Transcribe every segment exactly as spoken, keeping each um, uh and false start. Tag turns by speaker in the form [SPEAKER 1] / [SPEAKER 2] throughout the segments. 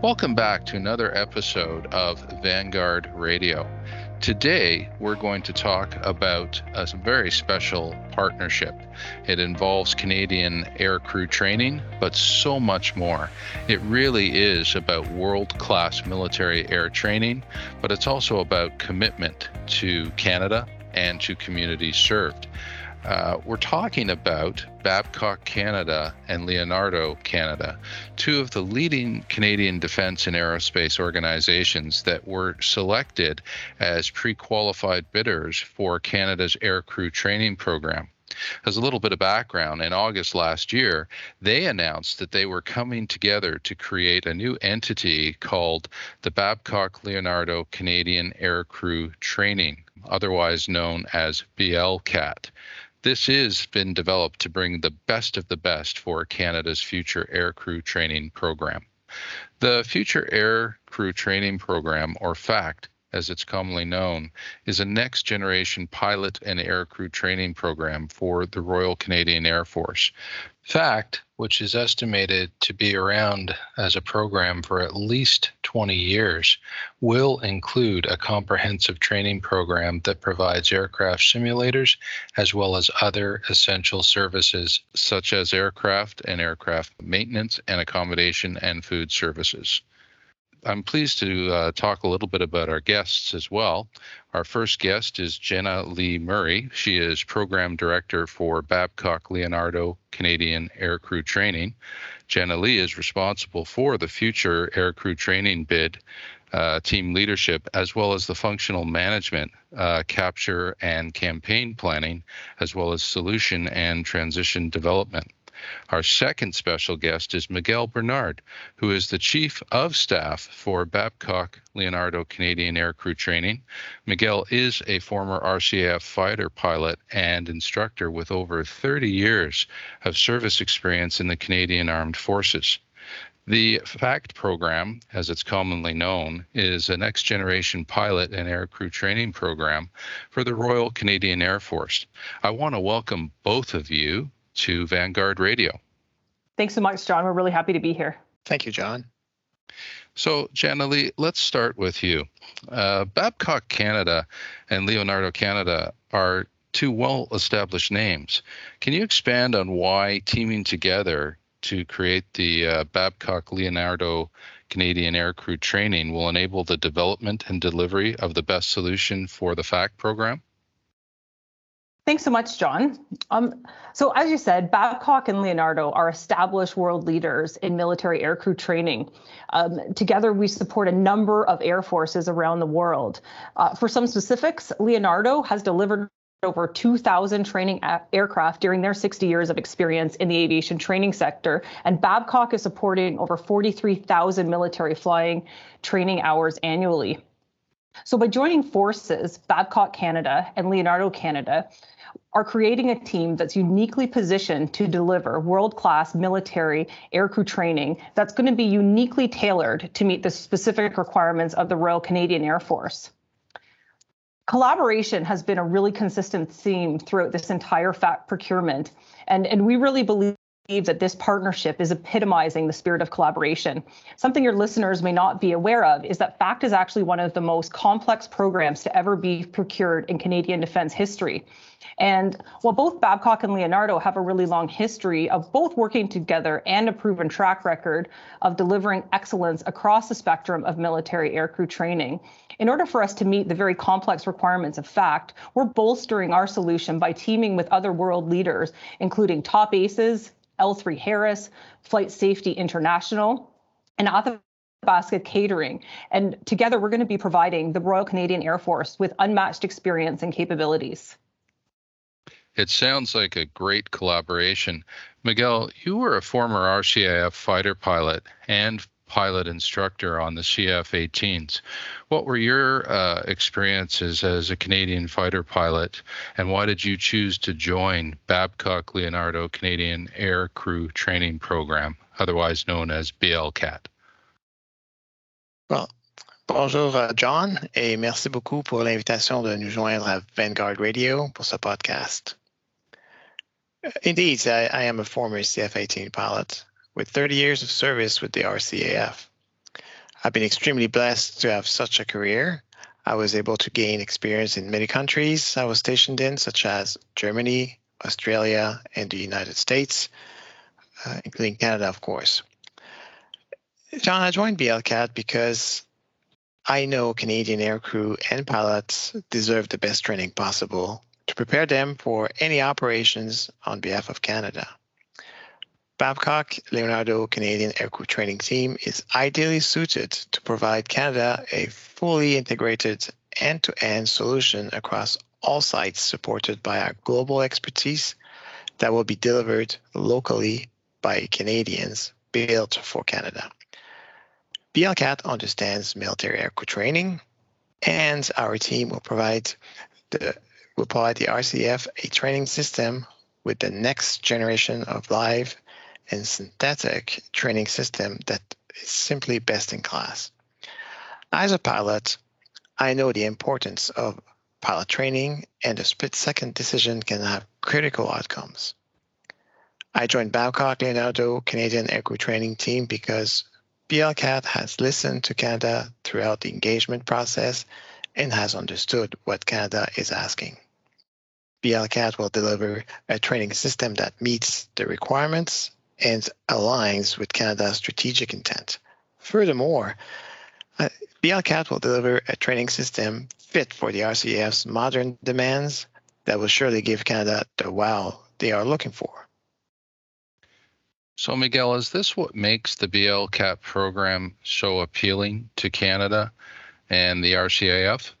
[SPEAKER 1] Welcome back to another episode of Vanguard Radio. Today, we're going to talk about a very special partnership. It involves Canadian aircrew training, but so much more. It really is about world-class military air training, but it's also about commitment to Canada and to communities served. Uh, we're talking about Babcock Canada and Leonardo Canada, two of the leading Canadian defense and aerospace organizations that were selected as pre-qualified bidders for Canada's aircrew training program. As a little bit of background, in August last year, they announced that they were coming together to create a new entity called the Babcock Leonardo Canadian Aircrew Training, otherwise known as B L C A T. This has been developed to bring the best of the best for Canada's future aircrew training program. The Future Aircrew Training Program, or FACT, as it's commonly known, is a next-generation pilot and aircrew training program for the Royal Canadian Air Force. FACT, which is estimated to be around as a program for at least twenty years, will include a comprehensive training program that provides aircraft simulators as well as other essential services such as aircraft and aircraft maintenance and accommodation and food services. I'm pleased to uh, talk a little bit about our guests as well. Our first guest is Jenna Lee Murray. She is Program Director for Babcock Leonardo Canadian Aircrew Training. Jenna Lee is responsible for the Future Aircrew Training bid, uh, team leadership, as well as the functional management, uh, capture and campaign planning, as well as solution and transition development. Our second special guest is Miguel Bernard, who is the Chief of Staff for Babcock Leonardo Canadian Aircrew Training. Miguel is a former R C A F fighter pilot and instructor with over thirty years of service experience in the Canadian Armed Forces. The FACT program, as it's commonly known, is a next-generation pilot and aircrew training program for the Royal Canadian Air Force. I want to welcome both of you to Vanguard Radio.
[SPEAKER 2] Thanks so much, John. We're really happy to be here.
[SPEAKER 3] Thank you, John.
[SPEAKER 1] So, Jenna Lee, let's start with you. Uh, Babcock Canada and Leonardo Canada are two well-established names. Can you expand on why teaming together to create the uh, Babcock Leonardo Canadian Aircrew Training will enable the development and delivery of the best solution for the FACT program?
[SPEAKER 2] Thanks so much, John. Um, so as you said, Babcock and Leonardo are established world leaders in military aircrew training. Um, together, we support a number of air forces around the world. Uh, for some specifics, Leonardo has delivered over two thousand training aircraft during their sixty years of experience in the aviation training sector, and Babcock is supporting over forty-three thousand military flying training hours annually. So by joining forces, Babcock Canada and Leonardo Canada are creating a team that's uniquely positioned to deliver world-class military aircrew training that's going to be uniquely tailored to meet the specific requirements of the Royal Canadian Air Force. Collaboration has been a really consistent theme throughout this entire FACT procurement, and, and we really believe that this partnership is epitomizing the spirit of collaboration. Something your listeners may not be aware of is that FACT is actually one of the most complex programs to ever be procured in Canadian defense history. And while both Babcock and Leonardo have a really long history of both working together and a proven track record of delivering excellence across the spectrum of military aircrew training, in order for us to meet the very complex requirements of FACT, we're bolstering our solution by teaming with other world leaders, including Top Aces, L three Harris, Flight Safety International, and Athabasca Catering. And together, we're going to be providing the Royal Canadian Air Force with unmatched experience and capabilities.
[SPEAKER 1] It sounds like a great collaboration. Miguel, you were a former R C A F fighter pilot and pilot instructor on the C F eighteens. What were your uh, experiences as a Canadian fighter pilot, and why did you choose to join Babcock Leonardo Canadian Air Crew Training Program, otherwise known as B L C A T?
[SPEAKER 3] Well, bonjour, John, et merci beaucoup pour l'invitation de nous joindre à Vanguard Radio pour ce podcast. Indeed, I, I am a former C F eighteen pilot with thirty years of service with the R C A F. I've been extremely blessed to have such a career. I was able to gain experience in many countries I was stationed in, such as Germany, Australia, and the United States, uh, including Canada, of course. John, I joined B L C A T because I know Canadian aircrew and pilots deserve the best training possible to prepare them for any operations on behalf of Canada. Babcock Leonardo Canadian Aircrew Training Team is ideally suited to provide Canada a fully integrated end-to-end solution across all sites, supported by our global expertise that will be delivered locally by Canadians, built for Canada. B L C A T understands military aircrew training, and our team will provide the will provide the R C F a training system with the next generation of live and synthetic training system that is simply best in class. As a pilot, I know the importance of pilot training, and a split-second decision can have critical outcomes. I joined Babcock Leonardo Canadian Aircrew Training Team because B L C A T has listened to Canada throughout the engagement process and has understood what Canada is asking. B L C A T will deliver a training system that meets the requirements and aligns with Canada's strategic intent. Furthermore, uh, B L C A T will deliver a training system fit for the R C A F's modern demands that will surely give Canada the wow they are looking for.
[SPEAKER 1] So, Miguel, is this what makes the B L C A T program so appealing to Canada and the R C A F?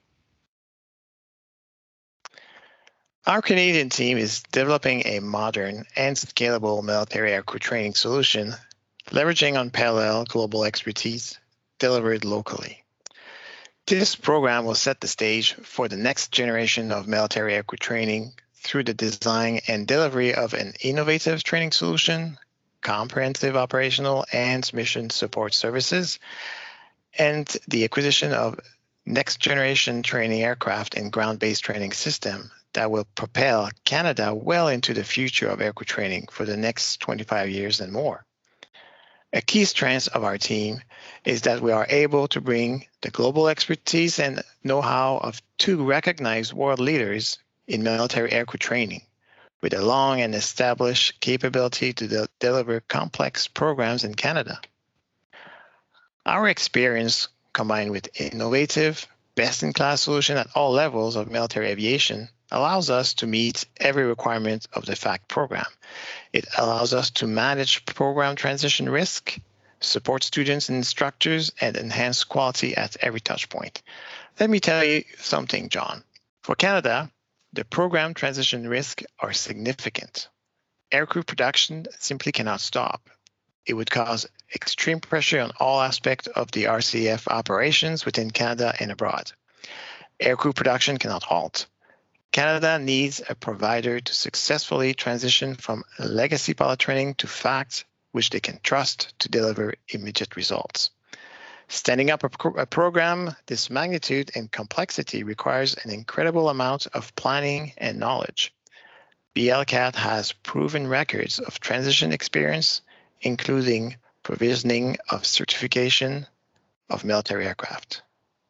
[SPEAKER 3] Our Canadian team is developing a modern and scalable military aircrew training solution, leveraging unparalleled global expertise delivered locally. This program will set the stage for the next generation of military aircrew training through the design and delivery of an innovative training solution, comprehensive operational and mission support services, and the acquisition of next-generation training aircraft and ground-based training system that will propel Canada well into the future of aircrew training for the next twenty-five years and more. A key strength of our team is that we are able to bring the global expertise and know-how of two recognized world leaders in military aircrew training, with a long and established capability to de- deliver complex programs in Canada. Our experience, combined with innovative, best-in-class solution at all levels of military aviation, allows us to meet every requirement of the F A C program. It allows us to manage program transition risk, support students and instructors, and enhance quality at every touch point. Let me tell you something, John. For Canada, the program transition risks are significant. Aircrew production simply cannot stop. It would cause extreme pressure on all aspects of the R C F operations within Canada and abroad. Aircrew production cannot halt. Canada needs a provider to successfully transition from legacy pilot training to F A C, which they can trust to deliver immediate results. Standing up a, pro- a program this magnitude and complexity requires an incredible amount of planning and knowledge. B L C A T has proven records of transition experience, including provisioning of certification of military aircraft.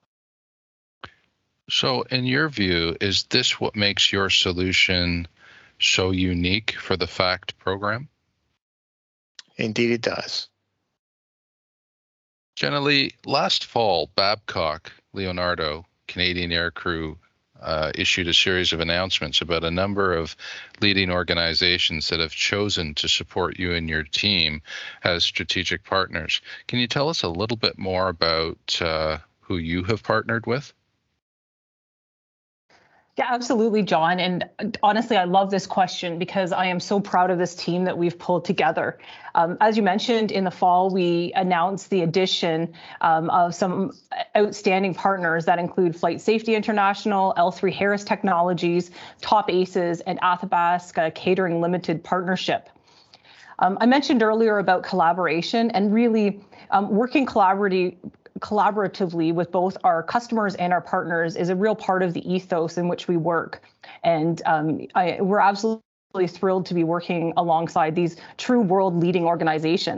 [SPEAKER 1] So, in your view, is this what makes your solution so unique for the F A C T program?
[SPEAKER 3] Indeed, it does.
[SPEAKER 1] Jenna Lee, last fall, Babcock Leonardo Canadian Aircrew uh, issued a series of announcements about a number of leading organizations that have chosen to support you and your team as strategic partners. Can you tell us a little bit more about uh, who you have partnered with?
[SPEAKER 2] Yeah, absolutely, John. And honestly, I love this question because I am so proud of this team that we've pulled together. Um, as you mentioned, in the fall, we announced the addition um, of some outstanding partners that include Flight Safety International, L three Harris Technologies, Top Aces, and Athabasca Catering Limited Partnership. Um, I mentioned earlier about collaboration and really um, working collaboratively collaboratively with both our customers and our partners is a real part of the ethos in which we work. And um, I, we're absolutely thrilled to be working alongside these true world leading organizations.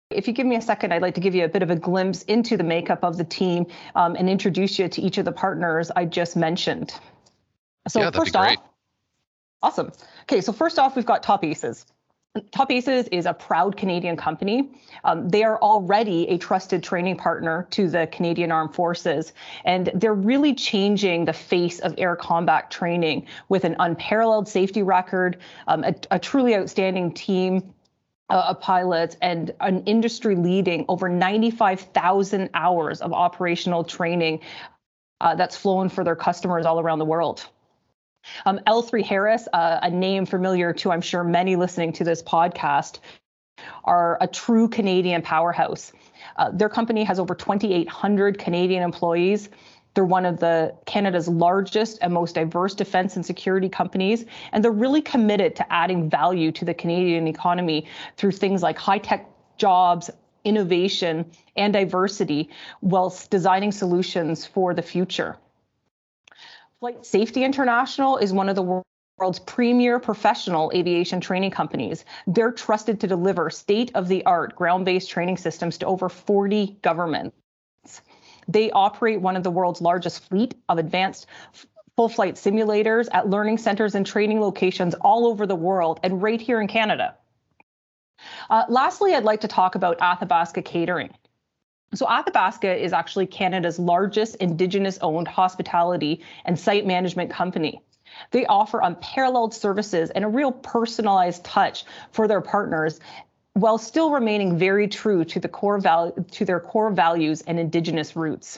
[SPEAKER 2] if you give me a second, I'd like to give you a bit of a glimpse into the makeup of the team um, and introduce you to each of the partners I just mentioned. So
[SPEAKER 1] yeah, that'd
[SPEAKER 2] first
[SPEAKER 1] be great.
[SPEAKER 2] off, awesome. Okay, so first off, we've got Top Aces. Top Aces is a proud Canadian company. Um, they are already a trusted training partner to the Canadian Armed Forces, and they're really changing the face of air combat training with an unparalleled safety record, um, a, a truly outstanding team uh, of pilots, and an industry-leading over ninety-five thousand hours of operational training uh, that's flown for their customers all around the world. Um, L three Harris, uh, a name familiar to, I'm sure, many listening to this podcast, are a true Canadian powerhouse. Uh, their company has over twenty-eight hundred Canadian employees. They're one of the Canada's largest and most diverse defense and security companies, and they're really committed to adding value to the Canadian economy through things like high-tech jobs, innovation, and diversity, whilst designing solutions for the future. Flight Safety International is one of the world's premier professional aviation training companies. They're trusted to deliver state-of-the-art ground-based training systems to over forty governments. They operate one of the world's largest fleet of advanced full flight simulators at learning centers and training locations all over the world and right here in Canada. Uh, lastly, I'd like to talk about Athabasca Catering. So Athabasca is actually Canada's largest Indigenous-owned hospitality and site management company. They offer unparalleled services and a real personalized touch for their partners, while still remaining very true to the core val- to their core values and Indigenous roots.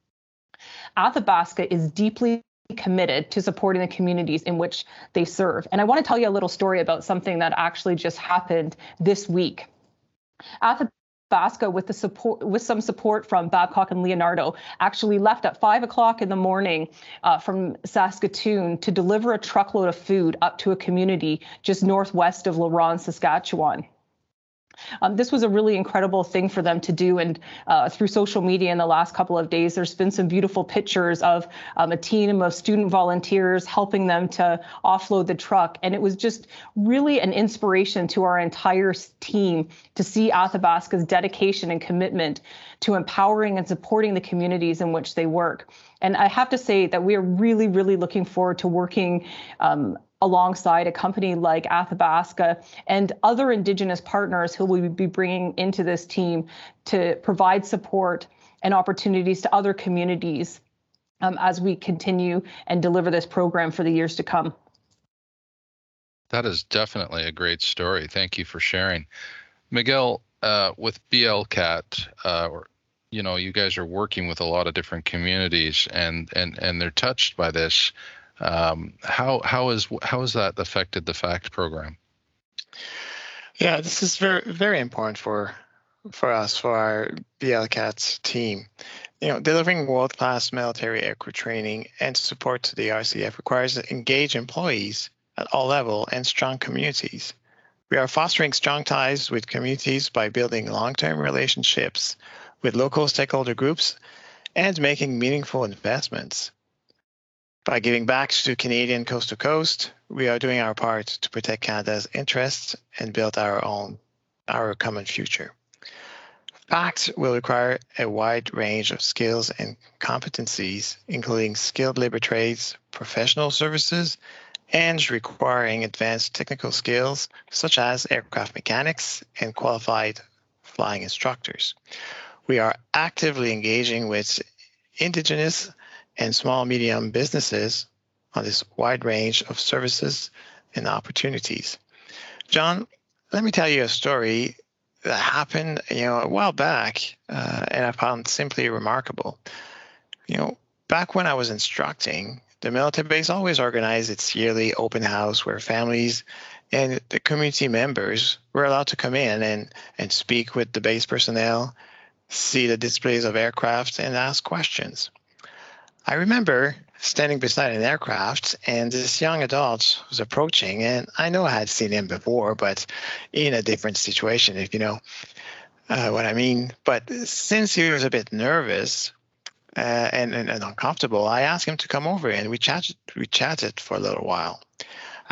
[SPEAKER 2] Athabasca is deeply committed to supporting the communities in which they serve. And I want to tell you a little story about something that actually just happened this week. Athabasca, with the support, with some support from Babcock and Leonardo, actually left at five o'clock in the morning uh, from Saskatoon to deliver a truckload of food up to a community just northwest of La Ronge, Saskatchewan. Um, this was a really incredible thing for them to do, and uh, through social media in the last couple of days, there's been some beautiful pictures of um, a team of student volunteers helping them to offload the truck, and it was just really an inspiration to our entire team to see Athabasca's dedication and commitment to empowering and supporting the communities in which they work. And I have to say that we are really, really looking forward to working um, alongside a company like Athabasca and other Indigenous partners who will be bringing into this team to provide support and opportunities to other communities um, as we continue and deliver this program for the years to come.
[SPEAKER 1] That is definitely a great story. Thank you for sharing. Miguel, uh, with B L C A T, uh, or you know, you guys are working with a lot of different communities, and and and they're touched by this. Um, how how is how has that affected the FACT program?
[SPEAKER 3] Yeah, this is very very important for for us, for our B L C A T team. You know, delivering world-class military aircrew training and support to the R C F requires engaged employees at all levels and strong communities. We are fostering strong ties with communities by building long-term relationships with local stakeholder groups and making meaningful investments. By giving back to Canadian coast to coast, we are doing our part to protect Canada's interests and build our own, our common future. FACT will require a wide range of skills and competencies, including skilled labor trades, professional services, and requiring advanced technical skills such as aircraft mechanics and qualified flying instructors. We are actively engaging with Indigenous and small medium businesses on this wide range of services and opportunities. John, let me tell you a story that happened, you know, a while back, uh, and I found simply remarkable. You know, back when I was instructing, the military base always organized its yearly open house where families and the community members were allowed to come in and, and speak with the base personnel, see the displays of aircraft, and ask questions. I remember standing beside an aircraft, and this young adult was approaching, and I know I had seen him before, but in a different situation, if you know uh, what I mean. But since he was a bit nervous uh, and, and, and uncomfortable, I asked him to come over, and we chatted, we chatted for a little while.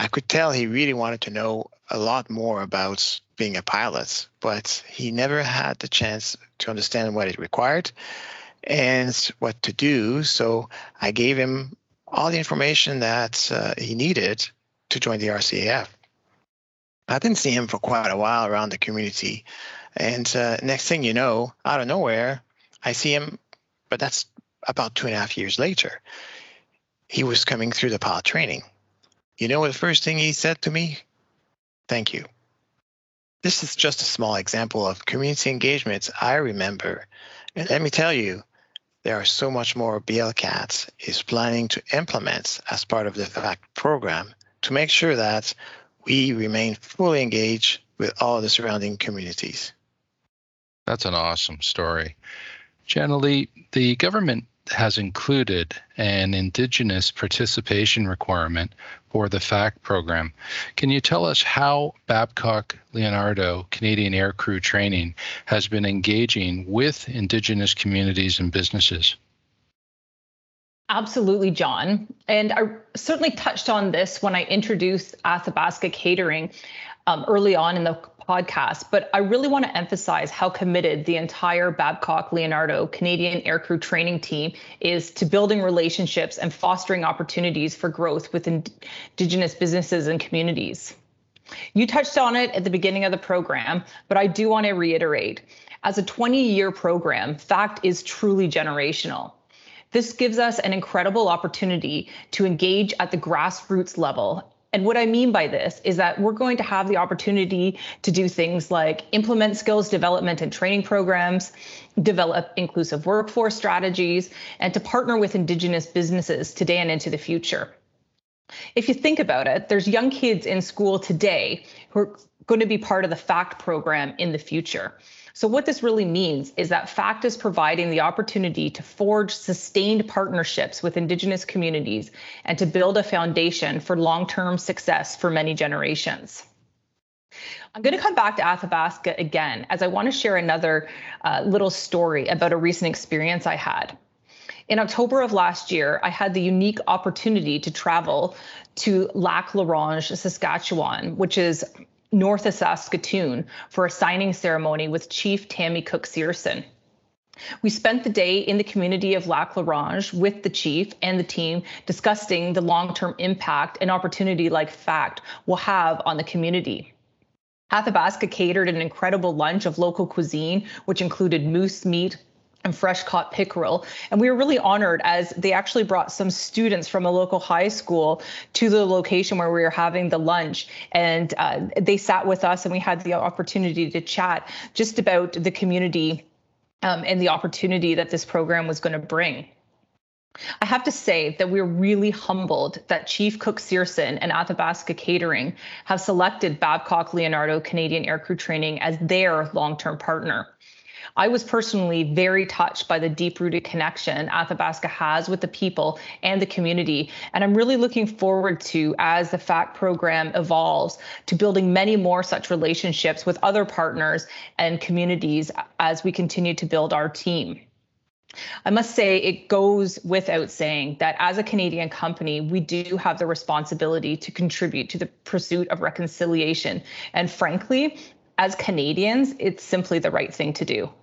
[SPEAKER 3] I could tell he really wanted to know a lot more about being a pilot, but he never had the chance to understand what it required and what to do. So I gave him all the information that uh, he needed to join the R C A F. I didn't see him for quite a while around the community. And uh, next thing you know, out of nowhere, I see him, but that's about two and a half years later. He was coming through the pilot training. You know what the first thing he said to me? Thank you. This is just a small example of community engagement I remember. And let me tell you, there are so much more B L C A T is planning to implement as part of the FACT program to make sure that we remain fully engaged with all the surrounding communities.
[SPEAKER 1] That's an awesome story. Generally, the government has included an Indigenous participation requirement for the FACT program. Can you tell us how Babcock Leonardo Canadian Aircrew Training has been engaging with Indigenous communities and businesses?
[SPEAKER 2] Absolutely, John. And I certainly touched on this when I introduced Athabasca Catering um, early on in the podcast, but I really want to emphasize how committed the entire Babcock Leonardo Canadian Aircrew Training team is to building relationships and fostering opportunities for growth with Indigenous businesses and communities. You touched on it at the beginning of the program, but I do want to reiterate, as a twenty-year program, FACT is truly generational. This gives us an incredible opportunity to engage at the grassroots level. And what I mean by this is that we're going to have the opportunity to do things like implement skills development and training programs, develop inclusive workforce strategies, and to partner with Indigenous businesses today and into the future. If you think about it, there's young kids in school today who are going to be part of the FACT program in the future. So what this really means is that FACT is providing the opportunity to forge sustained partnerships with Indigenous communities and to build a foundation for long-term success for many generations. I'm going to come back to Athabasca again, as I want to share another uh, little story about a recent experience I had. In October of last year, I had the unique opportunity to travel to Lac La Ronge, Saskatchewan, which is north of Saskatoon, for a signing ceremony with Chief Tammy Cook-Searson. We spent the day in the community of Lac La Ronge with the chief and the team discussing the long-term impact an opportunity like FACT will have on the community. Athabasca catered an incredible lunch of local cuisine, which included moose meat and fresh caught pickerel. And we were really honored as they actually brought some students from a local high school to the location where we were having the lunch. And uh, they sat with us and we had the opportunity to chat just about the community um, and the opportunity that this program was going to bring. I have to say that we're really humbled that Chief Cook-Searson and Athabasca Catering have selected Babcock Leonardo Canadian Aircrew Training as their long-term partner. I was personally very touched by the deep-rooted connection Athabasca has with the people and the community, and I'm really looking forward to, as the FACT program evolves, to building many more such relationships with other partners and communities as we continue to build our team. I must say, it goes without saying that as a Canadian company, we do have the responsibility to contribute to the pursuit of reconciliation, and frankly, as Canadians, it's simply the right thing to do.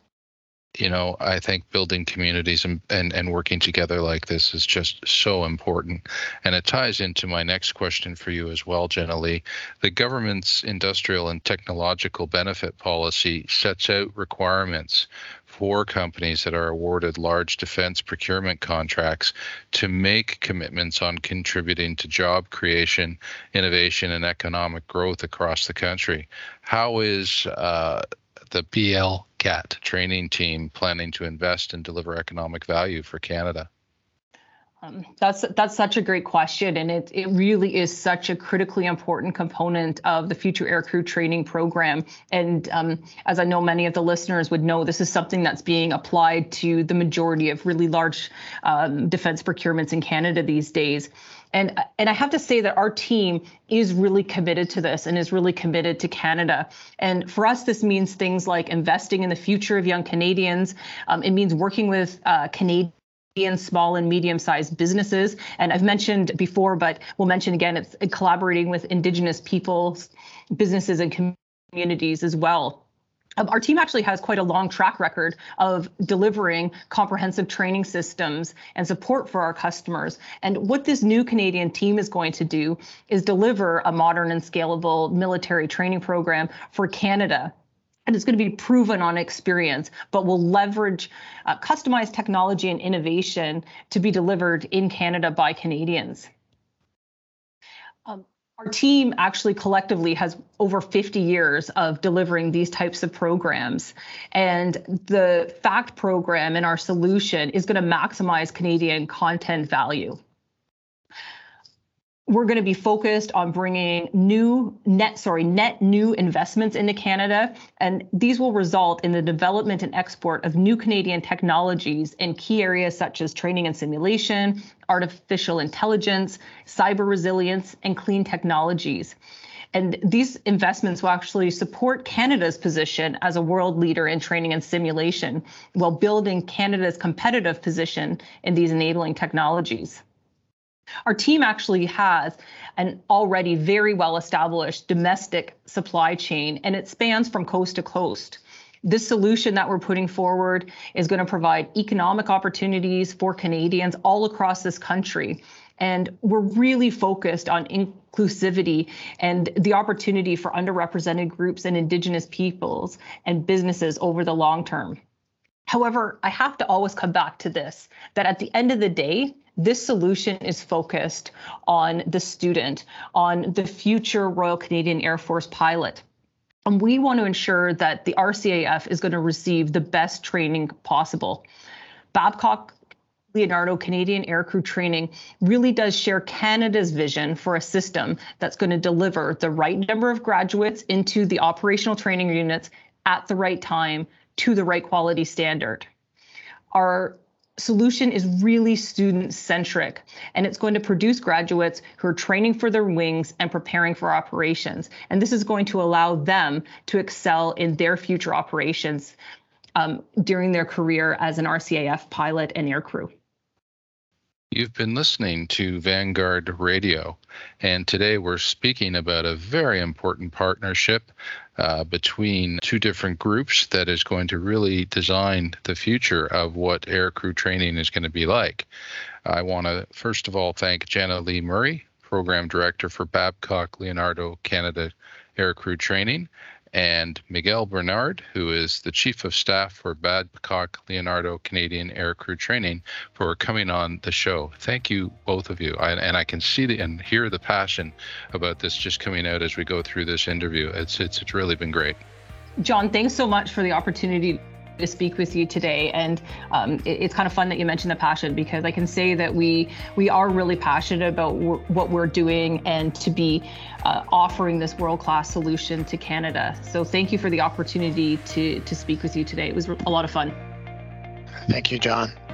[SPEAKER 1] You know, I think building communities and, and, and working together like this is just so important. And it ties into my next question for you as well, Jenna Lee. The government's industrial and technological benefit policy sets out requirements for companies that are awarded large defense procurement contracts to make commitments on contributing to job creation, innovation, and economic growth across the country. How is uh, the B L C A T training team planning to invest and deliver economic value for Canada?
[SPEAKER 2] Um, that's that's such a great question, and it it really is such a critically important component of the Future Aircrew Training Program. And um, as I know many of the listeners would know, this is something that's being applied to the majority of really large um, defense procurements in Canada these days. And, and I have to say that our team is really committed to this and is really committed to Canada. And for us, this means things like investing in the future of young Canadians. Um, it means working with uh, Canadian small and medium-sized businesses. And I've mentioned before, but we'll mention again, it's collaborating with Indigenous peoples, businesses, and communities as well. Um, our team actually has quite a long track record of delivering comprehensive training systems and support for our customers. And what this new Canadian team is going to do is deliver a modern and scalable military training program for Canada. And it's going to be proven on experience, but will leverage uh, customized technology and innovation to be delivered in Canada by Canadians. Um, our team actually collectively has over fifty years of delivering these types of programs. And the FACT program in our solution is going to maximize Canadian content value. We're going to be focused on bringing new net, sorry, net new investments into Canada, and these will result in the development and export of new Canadian technologies in key areas such as training and simulation, artificial intelligence, cyber resilience, and clean technologies. And these investments will actually support Canada's position as a world leader in training and simulation, while building Canada's competitive position in these enabling technologies. Our team actually has an already very well-established domestic supply chain, and it spans from coast to coast. This solution that we're putting forward is going to provide economic opportunities for Canadians all across this country. And we're really focused on inclusivity and the opportunity for underrepresented groups and Indigenous peoples and businesses over the long term. However, I have to always come back to this, that at the end of the day, this solution is focused on the student, on the future Royal Canadian Air Force pilot. And we want to ensure that the R C A F is going to receive the best training possible. Babcock Leonardo Canadian Aircrew Training really does share Canada's vision for a system that's going to deliver the right number of graduates into the operational training units at the right time to the right quality standard. Our solution is really student-centric, and it's going to produce graduates who are training for their wings and preparing for operations. And this is going to allow them to excel in their future operations um, during their career as an R C A F pilot and aircrew.
[SPEAKER 1] You've been listening to Vanguard Radio, and today we're speaking about a very important partnership uh, between two different groups that is going to really design the future of what aircrew training is going to be like. I want to first of all thank Jana Lee Murray, Program Director for Babcock Leonardo Canada Aircrew Training, and Miguel Bernard, who is the Chief of Staff for Babcock Leonardo Canadian Aircrew Training, for coming on the show. Thank you, both of you. I, and I can see the, and hear the passion about this just coming out as we go through this interview. It's, it's, it's really been great.
[SPEAKER 2] John, thanks so much for the opportunity to speak with you today. And um, it, it's kind of fun that you mentioned the passion, because I can say that we we are really passionate about w- what we're doing and to be uh, offering this world-class solution to Canada. So thank you for the opportunity to to speak with you today. It was a lot of fun.
[SPEAKER 3] Thank you, John.